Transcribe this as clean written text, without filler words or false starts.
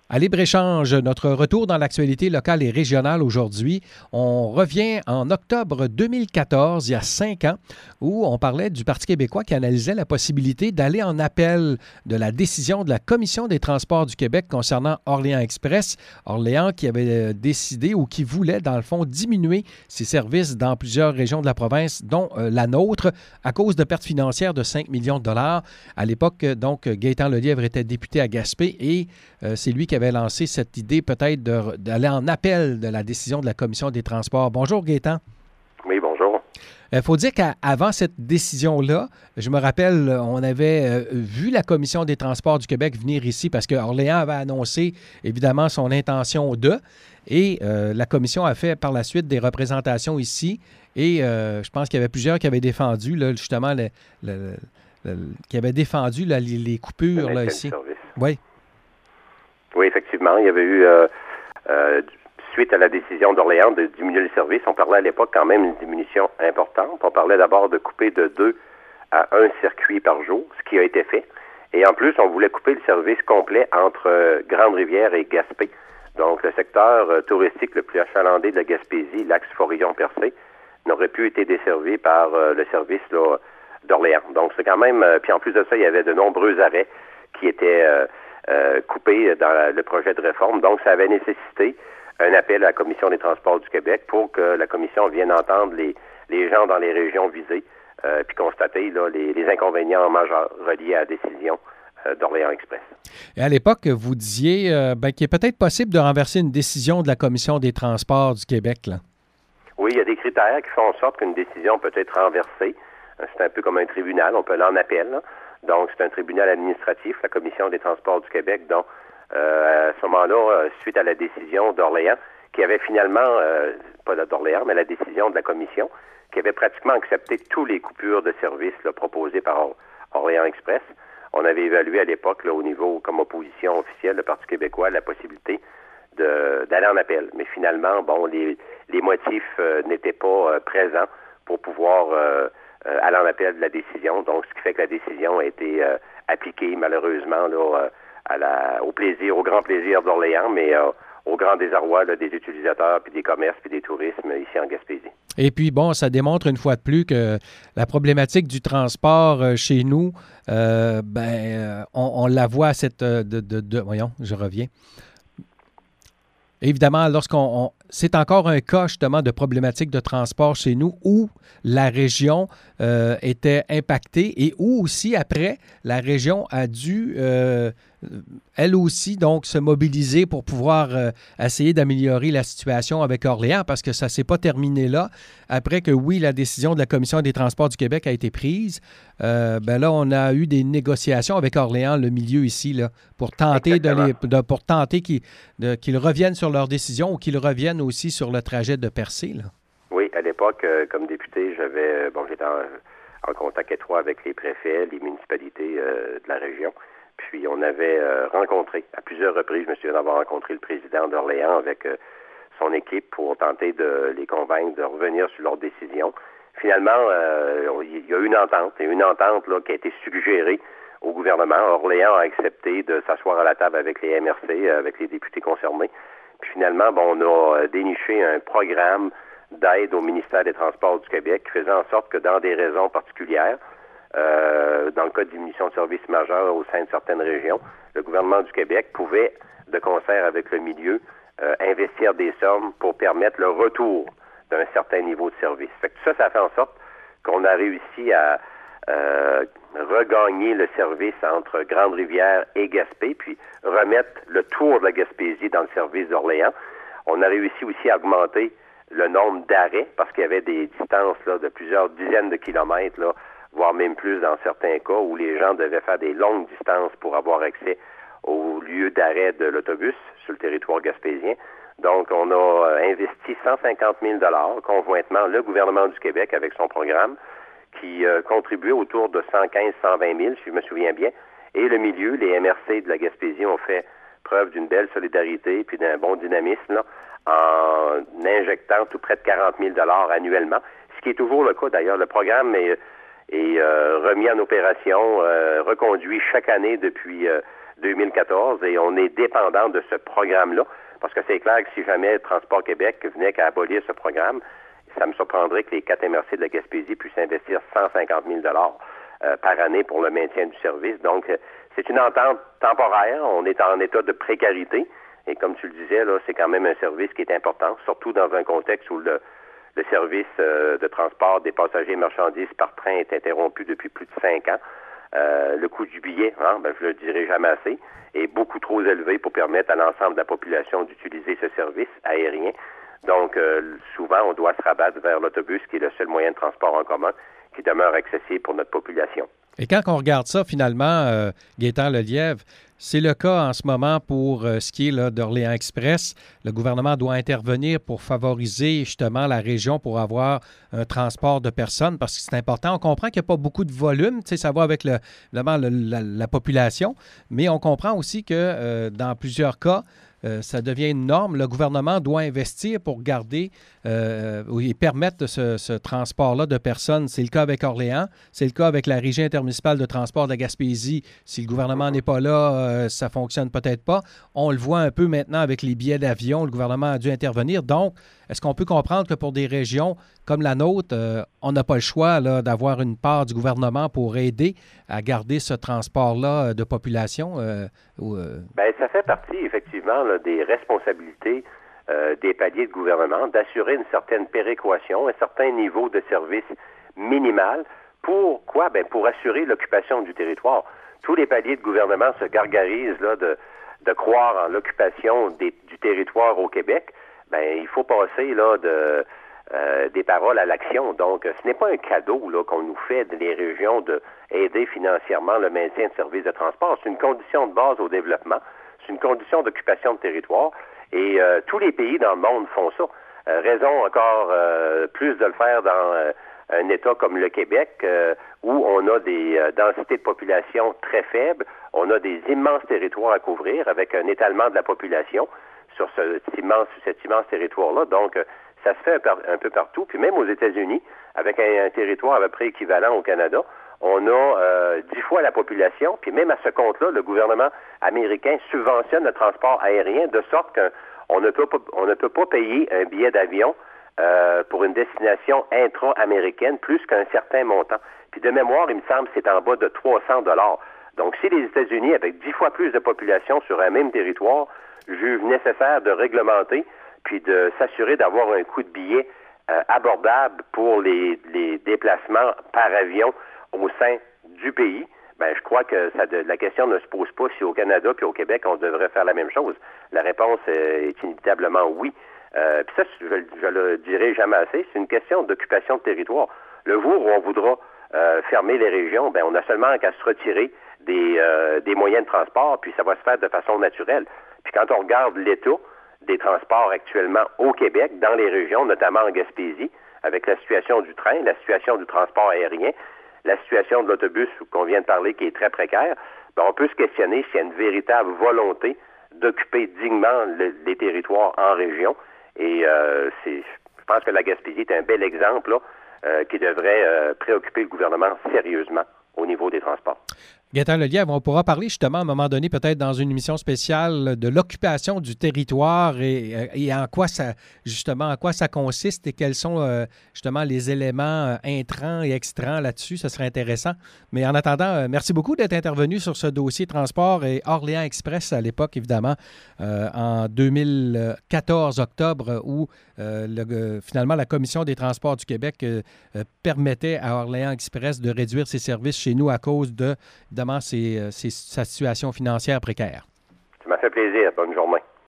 À Libre-Échange, notre retour dans l'actualité locale et régionale aujourd'hui. On revient en octobre 2014, il y a 5 ans, où on parlait du Parti québécois qui analysait la possibilité d'aller en appel de la décision de la Commission des transports du Québec concernant Orléans Express. Orléans qui avait décidé ou qui voulait, dans le fond, diminuer ses services dans plusieurs régions de la province, dont la nôtre, à cause de pertes financières de 5 millions de dollars. À l'époque, donc, Gaétan Lelièvre était député à Gaspé et c'est lui qui avait lancé cette idée peut-être d'aller en appel de la décision de la Commission des transports. Bonjour Gaétan. Oui, bonjour. Il faut dire qu'avant cette décision-là, je me rappelle, on avait vu la Commission des transports du Québec venir ici parce que Orléans avait annoncé évidemment son intention et la Commission a fait par la suite des représentations ici et je pense qu'il y avait plusieurs qui avaient défendu là, justement qui avaient défendu là, les coupures là, ici. Oui. Oui, effectivement, il y avait eu, suite à la décision d'Orléans de diminuer le service, on parlait à l'époque quand même d'une diminution importante. On parlait d'abord de couper de 2 à 1 circuit par jour, ce qui a été fait. Et en plus, on voulait couper le service complet entre Grande-Rivière et Gaspé. Donc, le secteur touristique le plus achalandé de la Gaspésie, l'axe Forillon-Percé, n'aurait plus été desservi par le service là, d'Orléans. Donc, c'est quand même... puis en plus de ça, il y avait de nombreux arrêts qui étaient... coupé dans le projet de réforme. Donc, ça avait nécessité un appel à la Commission des transports du Québec pour que la Commission vienne entendre les gens dans les régions visées puis constater là, les inconvénients majeurs reliés à la décision d'Orléans Express. Et à l'époque, vous disiez qu'il est peut-être possible de renverser une décision de la Commission des transports du Québec, là. Oui, il y a des critères qui font en sorte qu'une décision peut être renversée. C'est un peu comme un tribunal, on peut aller en appel, là. Donc, c'est un tribunal administratif, la Commission des transports du Québec, dont, à ce moment-là, suite à la décision d'Orléans, qui avait finalement, pas d'Orléans, mais la décision de la Commission, qui avait pratiquement accepté tous les coupures de services là, proposées par Orléans Express. On avait évalué à l'époque, là, au niveau, comme opposition officielle, le Parti québécois, la possibilité d'aller en appel. Mais finalement, bon, les motifs n'étaient pas présents pour pouvoir... aller en appel de la décision, donc ce qui fait que la décision a été appliquée malheureusement là, au grand plaisir d'Orléans, mais au grand désarroi là, des utilisateurs, puis des commerces, puis des tourismes ici en Gaspésie. Et puis bon, ça démontre une fois de plus que la problématique du transport chez nous, on la voit à cette... voyons, je reviens. Évidemment, c'est encore un cas justement de problématique de transport chez nous où la région était impactée et où aussi après, la région a dû elle aussi donc se mobiliser pour pouvoir essayer d'améliorer la situation avec Orléans parce que ça ne s'est pas terminé là. Après que oui, la décision de la Commission des transports du Québec a été prise, là, on a eu des négociations avec Orléans, le milieu ici, là, pour tenter qu'ils reviennent sur leur décision ou qu'ils reviennent aussi sur le trajet de Percé, là. Oui, à l'époque, comme député, j'étais en contact étroit avec les préfets, les municipalités de la région. Puis on avait rencontré, à plusieurs reprises, je me souviens d'avoir rencontré le président d'Orléans avec son équipe pour tenter de les convaincre de revenir sur leur décision. Finalement, il y a eu une entente là, qui a été suggérée au gouvernement. Orléans a accepté de s'asseoir à la table avec les MRC, avec les députés concernés. Puis finalement, on a déniché un programme d'aide au ministère des Transports du Québec qui faisait en sorte que dans des raisons particulières, dans le cas de diminution de services majeurs au sein de certaines régions, le gouvernement du Québec pouvait, de concert avec le milieu, investir des sommes pour permettre le retour d'un certain niveau de service. Fait que tout ça, ça fait en sorte qu'on a réussi à regagner le service entre Grande-Rivière et Gaspé, puis remettre le tour de la Gaspésie dans le service d'Orléans. On a réussi aussi à augmenter le nombre d'arrêts, parce qu'il y avait des distances là, de plusieurs dizaines de kilomètres, là, voire même plus dans certains cas, où les gens devaient faire des longues distances pour avoir accès au lieu d'arrêt de l'autobus sur le territoire gaspésien. Donc, on a investi 150 000 $ conjointement, le gouvernement du Québec avec son programme, qui contribuait autour de 115-120 000, si je me souviens bien, et le milieu, les MRC de la Gaspésie ont fait preuve d'une belle solidarité puis d'un bon dynamisme là, en injectant tout près de 40 000 $ annuellement, ce qui est toujours le cas d'ailleurs. Le programme est remis en opération, reconduit chaque année depuis 2014 et on est dépendant de ce programme-là parce que c'est clair que si jamais Transport Québec venait qu'à abolir ce programme, ça me surprendrait que les 4 MRC de la Gaspésie puissent investir 150 000 par année pour le maintien du service. Donc, c'est une entente temporaire. On est en état de précarité. Et comme tu le disais, là, c'est quand même un service qui est important, surtout dans un contexte où le service de transport des passagers et marchandises par train est interrompu depuis plus de 5 ans. Le coût du billet, je le dirai jamais assez, est beaucoup trop élevé pour permettre à l'ensemble de la population d'utiliser ce service aérien. Donc, souvent, on doit se rabattre vers l'autobus, qui est le seul moyen de transport en commun qui demeure accessible pour notre population. Et quand on regarde ça, finalement, Gaétan Lelièvre, c'est le cas en ce moment pour ce qui est là, d'Orléans Express. Le gouvernement doit intervenir pour favoriser justement la région pour avoir un transport de personnes parce que c'est important. On comprend qu'il n'y a pas beaucoup de volume, ça va avec la population, mais on comprend aussi que dans plusieurs cas, ça devient une norme. Le gouvernement doit investir pour garder et permettre ce transport-là de personnes. C'est le cas avec Orléans, c'est le cas avec la Régie intermunicipale de transport de la Gaspésie. Si le gouvernement n'est pas là, ça ne fonctionne peut-être pas. On le voit un peu maintenant avec les billets d'avion. Le gouvernement a dû intervenir. Donc, est-ce qu'on peut comprendre que pour des régions comme la nôtre, on n'a pas le choix là, d'avoir une part du gouvernement pour aider à garder ce transport-là de population? Ça fait partie, effectivement, là, des responsabilités des paliers de gouvernement d'assurer une certaine péréquation, un certain niveau de service minimal. Pourquoi? Pour assurer l'occupation du territoire. Tous les paliers de gouvernement se gargarisent là, de croire en l'occupation du territoire au Québec. Il faut passer là des paroles à l'action. Donc, ce n'est pas un cadeau là, qu'on nous fait des régions d'aider financièrement le maintien de services de transport. C'est une condition de base au développement. C'est une condition d'occupation de territoire. Et tous les pays dans le monde font ça. Raison encore plus de le faire dans un État comme le Québec, où on a des densités de population très faibles. On a des immenses territoires à couvrir avec un étalement de la population sur cet immense territoire-là. Donc, ça se fait un peu partout. Puis même aux États-Unis, avec un territoire à peu près équivalent au Canada, on a 10 fois la population. Puis même à ce compte-là, le gouvernement américain subventionne le transport aérien de sorte qu'on ne peut pas payer un billet d'avion pour une destination intra-américaine plus qu'un certain montant. Puis de mémoire, il me semble que c'est en bas de 300 $. Donc, si les États-Unis, avec 10 fois plus de population sur un même territoire, jugent nécessaire de réglementer puis de s'assurer d'avoir un coût de billet abordable pour les déplacements par avion au sein du pays, je crois que la question ne se pose pas si au Canada puis au Québec, on devrait faire la même chose. La réponse est inévitablement oui. Puis ça, je le dirai jamais assez, c'est une question d'occupation de territoire. Le jour où on voudra fermer les régions, on a seulement qu'à se retirer des moyens de transport, puis ça va se faire de façon naturelle. Puis quand on regarde l'état des transports actuellement au Québec, dans les régions, notamment en Gaspésie, avec la situation du train, la situation du transport aérien, la situation de l'autobus qu'on vient de parler qui est très précaire, on peut se questionner s'il y a une véritable volonté d'occuper dignement les territoires en région. Et je pense que la Gaspésie est un bel exemple là, qui devrait préoccuper le gouvernement sérieusement au niveau des transports. Gaétan Lelièvre, on pourra parler justement à un moment donné, peut-être dans une émission spéciale, de l'occupation du territoire et en quoi ça consiste et quels sont justement les éléments intrants et extrants là-dessus. Ce serait intéressant. Mais en attendant, merci beaucoup d'être intervenu sur ce dossier transport et Orléans Express à l'époque, évidemment, en 2014, octobre, où finalement la Commission des transports du Québec permettait à Orléans Express de réduire ses services chez nous à cause de sa situation financière précaire. Ça m'a fait plaisir. Bonne journée.